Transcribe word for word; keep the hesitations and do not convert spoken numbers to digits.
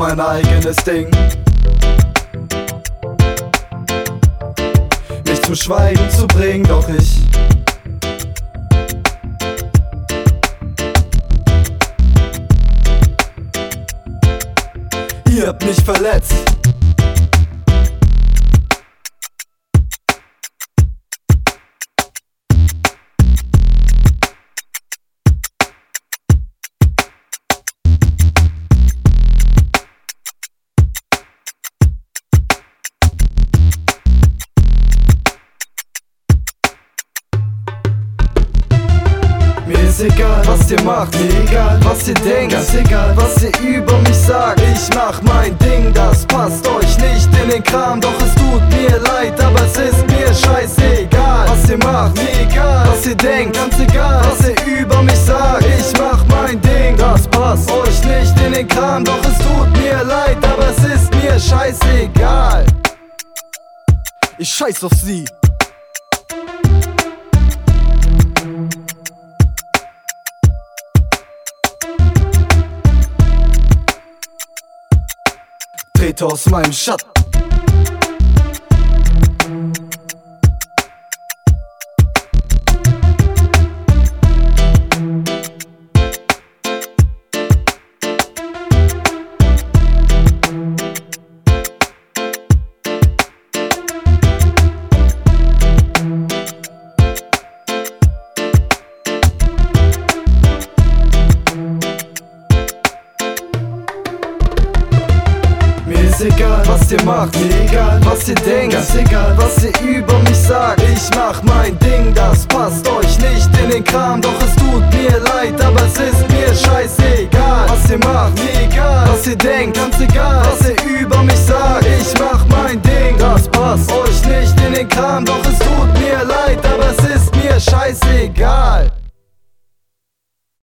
mein eigenes Ding. Mich zum Schweigen zu bringen, doch ich ihr habt mich verletzt. Mir ist egal, was ihr macht, mir egal, was ihr denkt, ganz egal, was ihr über mich sagt. Ich mach mein Ding, das passt euch nicht in den Kram, doch es tut mir leid, aber es ist mir scheißegal. Was ihr macht, mir egal, was ihr denkt, ganz egal, was ihr über mich sagt. Ich mach mein Ding, das passt euch nicht in den Kram, doch es tut mir leid, aber es ist mir scheißegal. Ich scheiß auf sie. Trete aus meinem Schatten. Mir ist egal, was ihr macht, mir egal, was ihr denkt, ganz egal, was ihr über mich sagt. Ich mach mein Ding, das passt euch nicht in den Kram, doch es tut mir leid, aber es ist mir scheißegal. Was ihr macht, mir egal, was ihr denkt, ganz egal, was ihr über